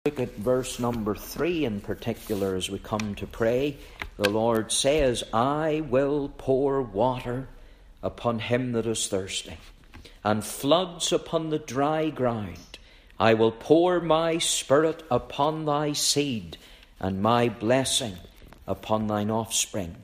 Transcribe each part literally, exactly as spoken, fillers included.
Look at verse number three in particular as we come to pray. The Lord says, I will pour water upon him that is thirsty, and floods upon the dry ground. I will pour my Spirit upon thy seed, and my blessing upon thine offspring.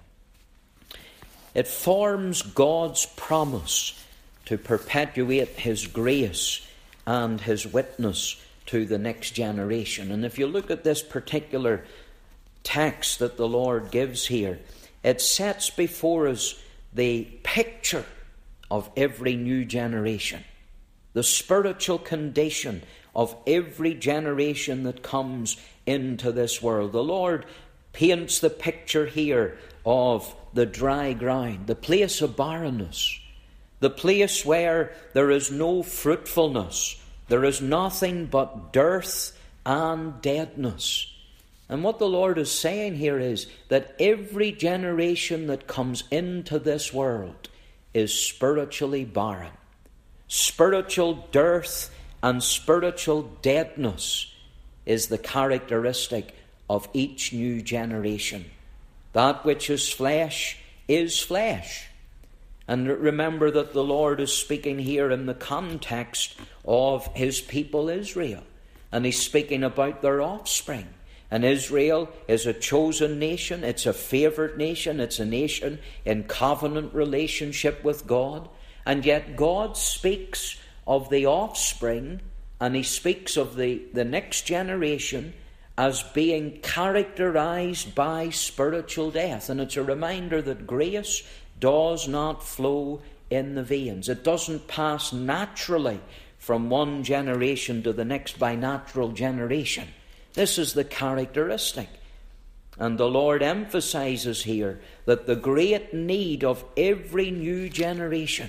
It forms God's promise to perpetuate his grace and his witness to the next generation. And if you look at this particular text that the Lord gives here, it sets before us the picture of every new generation, the spiritual condition of every generation that comes into this world. The Lord paints the picture here of the dry ground, the place of barrenness, the place where there is no fruitfulness. There is nothing but dearth and deadness. And what the Lord is saying here is that every generation that comes into this world is spiritually barren. Spiritual dearth and spiritual deadness is the characteristic of each new generation. That which is flesh is flesh. And remember that the Lord is speaking here in the context of his people Israel. And he's speaking about their offspring. And Israel is a chosen nation. It's a favored nation. It's a nation in covenant relationship with God. And yet God speaks of the offspring, and he speaks of the, the next generation as being characterized by spiritual death. And it's a reminder that grace does not flow in the veins. It doesn't pass naturally from one generation to the next by natural generation. This is the characteristic. And the Lord emphasizes here that the great need of every new generation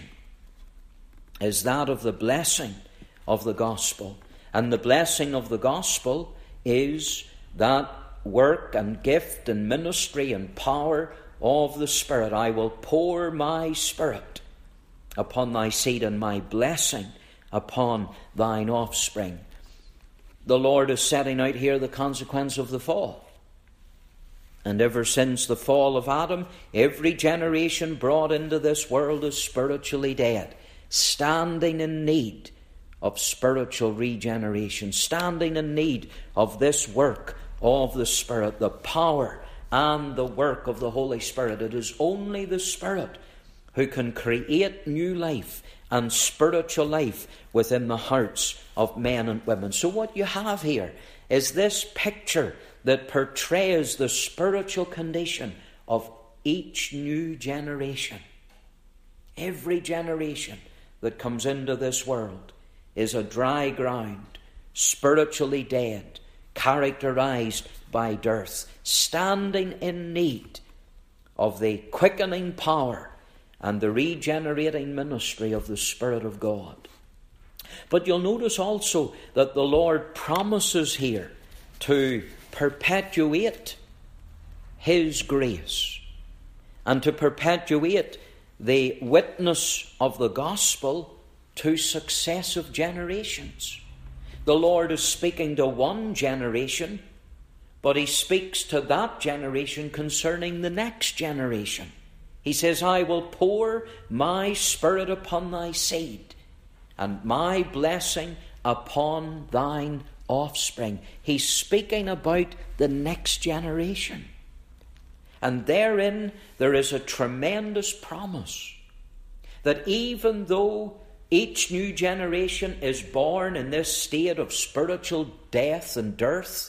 is that of the blessing of the gospel. And the blessing of the gospel is that work and gift and ministry and power of the Spirit. I will pour my Spirit upon thy seed, and my blessing upon thine offspring. The Lord is setting out here the consequence of the fall. And ever since the fall of Adam, every generation brought into this world is spiritually dead, standing in need of spiritual regeneration, standing in need of this work of the Spirit, the power and the work of the Holy Spirit. It is only the Spirit who can create new life and spiritual life within the hearts of men and women. So what you have here is this picture that portrays the spiritual condition of each new generation. Every generation that comes into this world is a dry ground, spiritually dead, characterized by dearth, standing in need of the quickening power and the regenerating ministry of the Spirit of God. But you'll notice also that the Lord promises here to perpetuate his grace and to perpetuate the witness of the gospel to successive generations. The Lord is speaking to one generation, but he speaks to that generation concerning the next generation. He says, I will pour my Spirit upon thy seed, and my blessing upon thine offspring. He's speaking about the next generation. And therein there is a tremendous promise that even though each new generation is born in this state of spiritual death and dearth,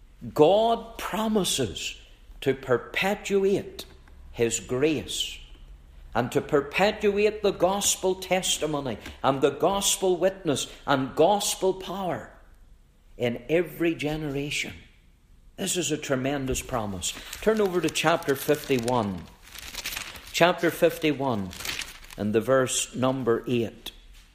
God promises to perpetuate his grace and to perpetuate the gospel testimony and the gospel witness and gospel power in every generation. This is a tremendous promise. Turn over to chapter fifty-one. Chapter fifty-one and the verse number eight.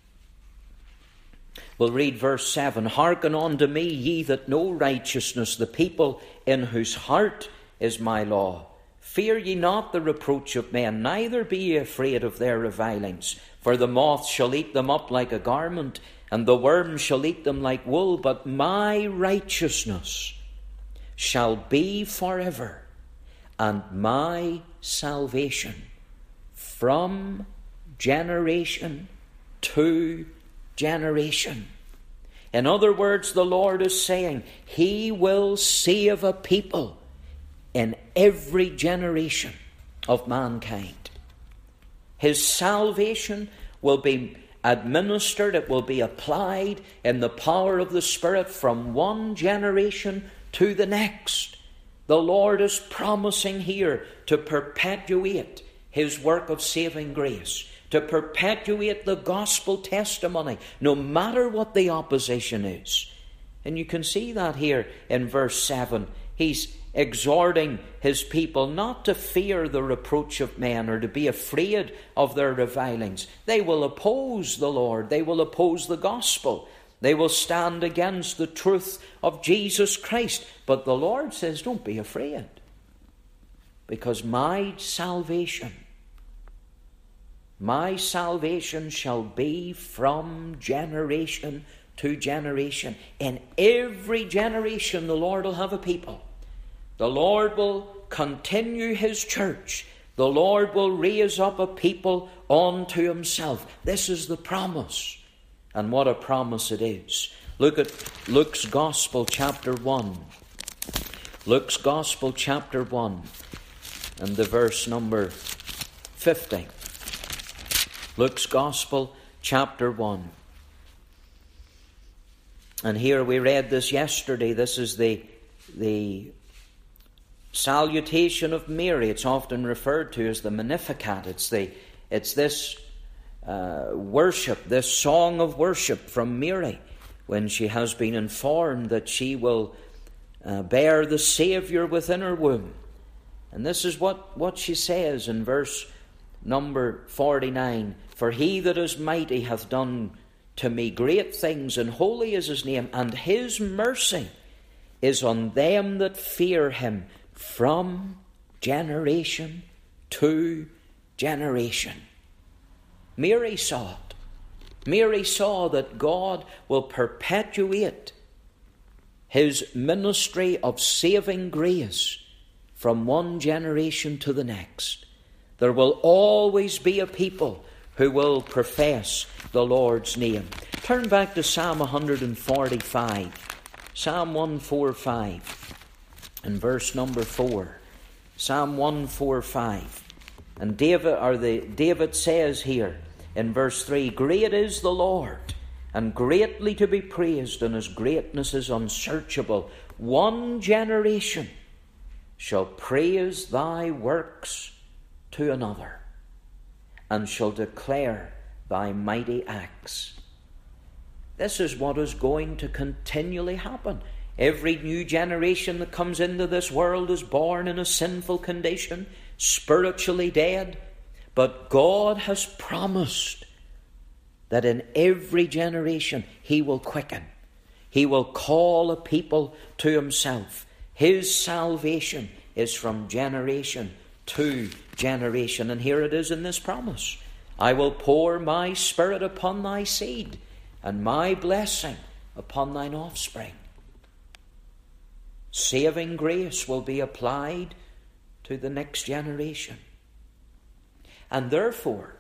We'll read verse seven. Hearken unto me, ye that know righteousness, the people in whose heart is my law. Fear ye not the reproach of men, neither be ye afraid of their revilings. For the moth shall eat them up like a garment, and the worm shall eat them like wool, but my righteousness shall be forever, and my salvation from generation to generation. In other words, the Lord is saying He will save a people in every generation of mankind. His salvation will be administered, it will be applied in the power of the Spirit from one generation to the next. The Lord is promising here to perpetuate His work of saving grace, to perpetuate the gospel testimony, no matter what the opposition is. And you can see that here in verse seven. He's exhorting His people not to fear the reproach of men or to be afraid of their revilings. They will oppose the Lord. They will oppose the gospel. They will stand against the truth of Jesus Christ. But the Lord says, don't be afraid, because my salvation, my salvation shall be from generation to generation. In every generation the Lord will have a people. The Lord will continue His church. The Lord will raise up a people unto Himself. This is the promise. And what a promise it is. Look at Luke's Gospel chapter one. Luke's Gospel chapter one and the verse number fifty. Luke's Gospel chapter one. And here we read this yesterday. This is the, the salutation of Mary. It's often referred to as the Magnificat. It's, the, it's this uh, worship, this song of worship from Mary, when she has been informed that she will uh, bear the Saviour within her womb. And this is what, what she says in verse number forty-nine. For He that is mighty hath done to me great things, and holy is His name, and His mercy is on them that fear Him from generation to generation. Mary saw it. Mary saw that God will perpetuate His ministry of saving grace from one generation to the next. There will always be a people who will profess the Lord's name. Turn back to Psalm one forty-five. Psalm one forty-five and verse number four. Psalm one forty-five. And David, or the, David says here in verse three, great is the Lord, and greatly to be praised, and His greatness is unsearchable. One generation shall praise Thy works to another, and shall declare Thy mighty acts. This is what is going to continually happen. Every new generation that comes into this world is born in a sinful condition, spiritually dead. But God has promised that in every generation He will quicken. He will call a people to Himself. His salvation is from generation to generation. And here it is in this promise. I will pour my Spirit upon thy seed, and my blessing upon thine offspring. Saving grace will be applied to the next generation. And therefore,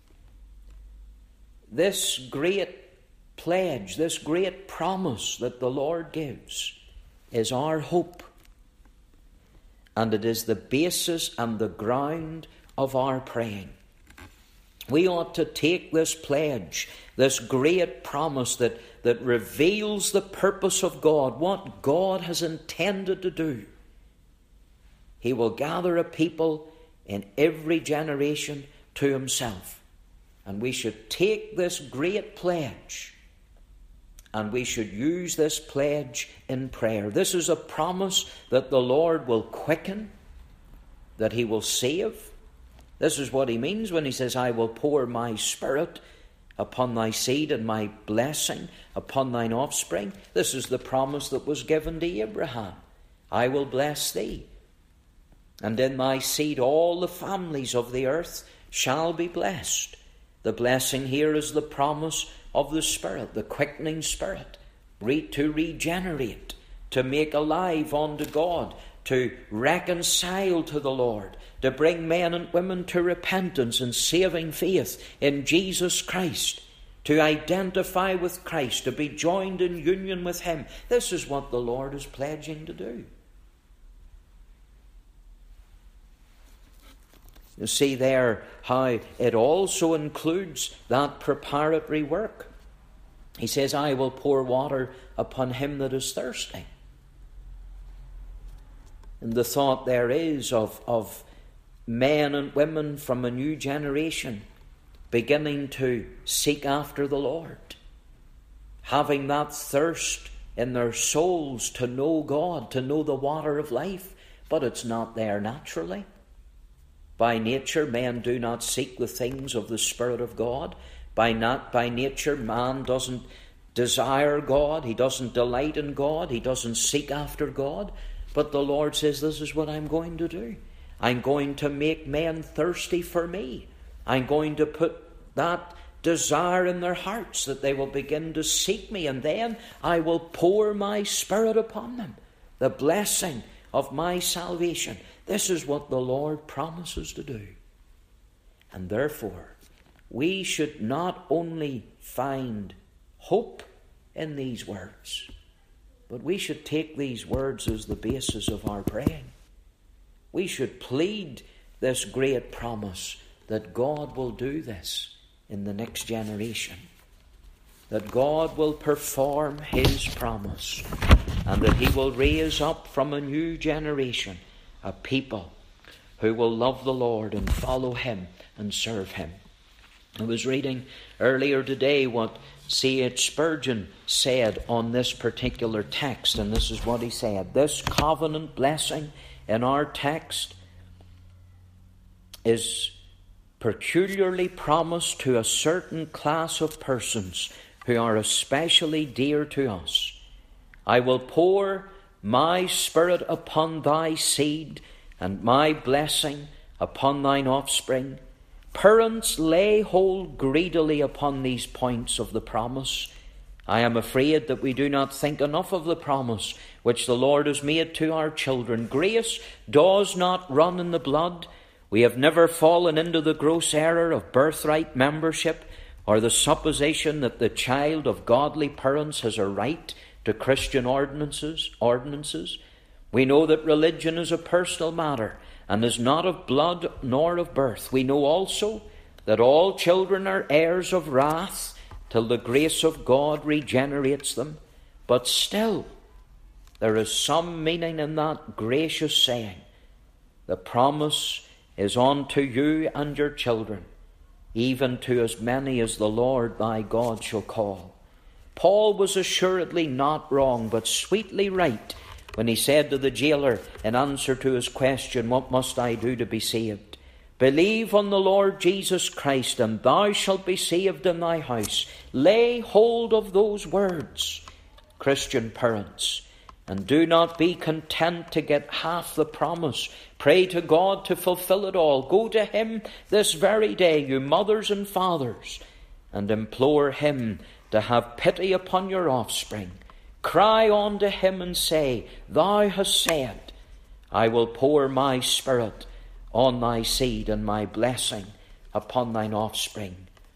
this great pledge, this great promise that the Lord gives is our hope. And it is the basis and the ground of our praying. We ought to take this pledge, this great promise that, that reveals the purpose of God, what God has intended to do. He will gather a people in every generation to Himself. And we should take this great pledge, and we should use this pledge in prayer. This is a promise that the Lord will quicken, that He will save. This is what He means when He says, I will pour my Spirit upon thy seed and my blessing upon thine offspring. This is the promise that was given to Abraham. I will bless thee, and in thy seed all the families of the earth shall be blessed. The blessing here is the promise of the Spirit, the quickening Spirit, re- to regenerate, to make alive unto God, to reconcile to the Lord, to bring men and women to repentance and saving faith in Jesus Christ, to identify with Christ, to be joined in union with Him. This is what the Lord is pledging to do. You see there how it also includes that preparatory work. He says, I will pour water upon him that is thirsty. And the thought there is of, of men and women from a new generation beginning to seek after the Lord, having that thirst in their souls to know God, to know the water of life, but it's not there naturally. By nature, men do not seek the things of the Spirit of God. By not by nature, man doesn't desire God. He doesn't delight in God. He doesn't seek after God. But the Lord says, this is what I'm going to do. I'm going to make men thirsty for me. I'm going to put that desire in their hearts that they will begin to seek me, and then I will pour my Spirit upon them, the blessing of my salvation. This is what the Lord promises to do. And therefore, we should not only find hope in these words, but we should take these words as the basis of our praying. We should plead this great promise that God will do this in the next generation, that God will perform His promise, and that He will raise up from a new generation a people who will love the Lord and follow Him and serve Him. I was reading earlier today what C H Spurgeon said on this particular text, and this is what he said. This covenant blessing in our text is peculiarly promised to a certain class of persons who are especially dear to us. I will pour my Spirit upon thy seed, and my blessing upon thine offspring. Parents, lay hold greedily upon these points of the promise. I am afraid that we do not think enough of the promise which the Lord has made to our children. Grace does not run in the blood. We have never fallen into the gross error of birthright membership, or the supposition that the child of godly parents has a right to Christian ordinances. ordinances. We know that religion is a personal matter and is not of blood nor of birth. We know also that all children are heirs of wrath till the grace of God regenerates them. But still, there is some meaning in that gracious saying. The promise is unto you and your children, even to as many as the Lord thy God shall call. Paul was assuredly not wrong, but sweetly right, when he said to the jailer in answer to his question, what must I do to be saved? Believe on the Lord Jesus Christ, and thou shalt be saved in thy house. Lay hold of those words, Christian parents, and do not be content to get half the promise. Pray to God to fulfill it all. Go to Him this very day, you mothers and fathers, and implore Him to have pity upon your offspring. Cry unto Him and say, Thou hast said, I will pour my Spirit on thy seed and my blessing upon thine offspring.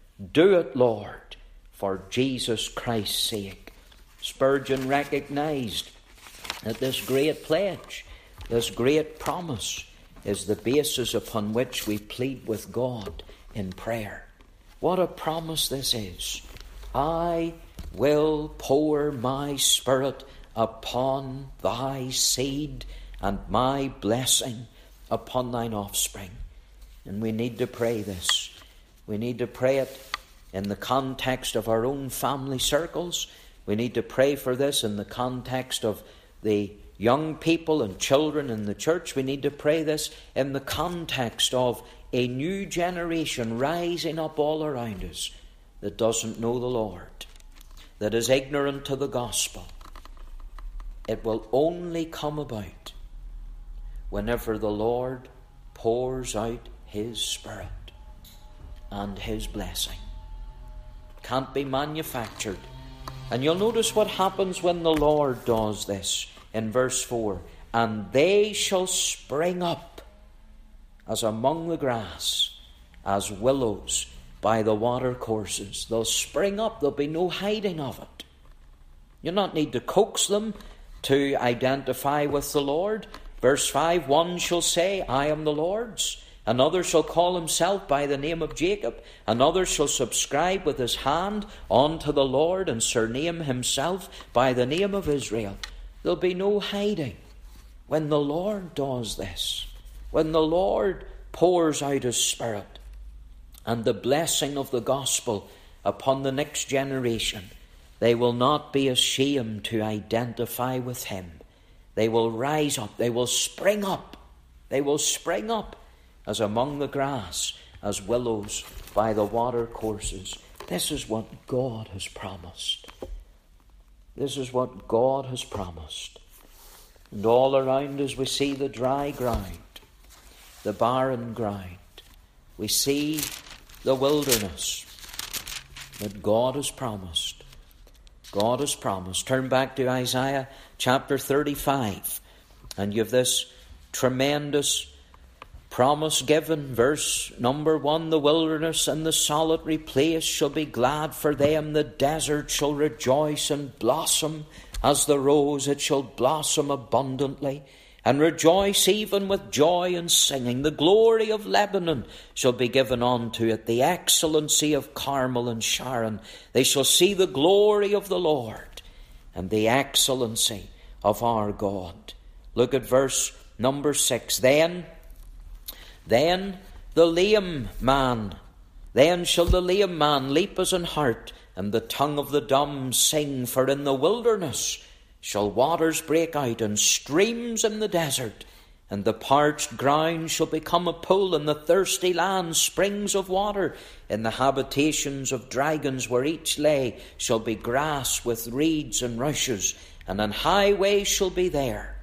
Do it, Lord, for Jesus Christ's sake. Spurgeon recognized that this great pledge, this great promise, is the basis upon which we plead with God in prayer. What a promise this is. I will pour my Spirit upon thy seed and my blessing upon thine offspring. And we need to pray this. We need to pray it in the context of our own family circles. We need to pray for this in the context of the young people and children in the church. We need to pray this in the context of a new generation rising up all around us that doesn't know the Lord, that is ignorant to the gospel. It will only come about whenever the Lord pours out His Spirit and His blessing. can't be manufactured. And you'll notice what happens when the Lord does this in verse four. And they shall spring up as among the grass, as willows by the water courses. They'll spring up. There'll be no hiding of it. You'll not need to coax them to identify with the Lord. Verse five, one shall say, I am the Lord's. Another shall call himself by the name of Jacob. Another shall subscribe with his hand unto the Lord and surname himself by the name of Israel. There'll be no hiding when the Lord does this. When the Lord pours out his Spirit and the blessing of the gospel upon the next generation, they will not be ashamed to identify with him. They will rise up. They will spring up. They will spring up as among the grass, as willows by the water courses. This is what God has promised. This is what God has promised. And all around us we see the dry ground, the barren ground. We see the wilderness that God has promised. God has promised. Turn back to Isaiah chapter thirty-five, and you have this tremendous promise given. Verse number one, the wilderness and the solitary place shall be glad for them. The desert shall rejoice and blossom as the rose. It shall blossom abundantly and rejoice even with joy and singing. The glory of Lebanon shall be given unto it, the excellency of Carmel and Sharon. They shall see the glory of the Lord and the excellency of our God. Look at verse number six. Then Then the lame man, then shall the lame man leap as an hart, and the tongue of the dumb sing. For in the wilderness shall waters break out, and streams in the desert. And the parched ground shall become a pool, and the thirsty land springs of water. In the habitations of dragons where each lay shall be grass with reeds and rushes, and an highway shall be there.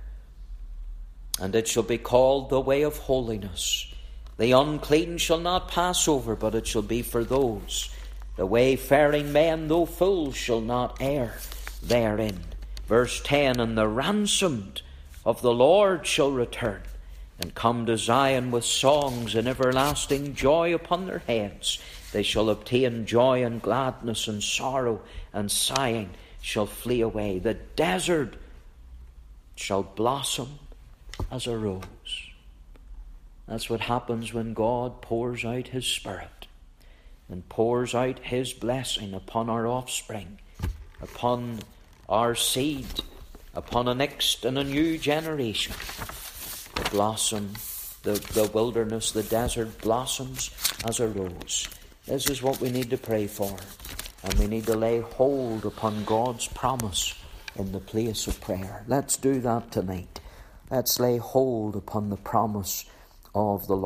And it shall be called the way of holiness. The unclean shall not pass over, but it shall be for those. The wayfaring men, though fools, shall not err therein. Verse ten, and the ransomed of the Lord shall return, and come to Zion with songs and everlasting joy upon their heads. They shall obtain joy and gladness, and sorrow and sighing shall flee away. The desert shall blossom as a rose. That's what happens when God pours out his Spirit and pours out his blessing upon our offspring, upon our seed, upon a next and a new generation. The blossom, the, the wilderness, the desert blossoms as a rose. This is what we need to pray for. And we need to lay hold upon God's promise in the place of prayer. Let's do that tonight. Let's lay hold upon the promise of the Lord.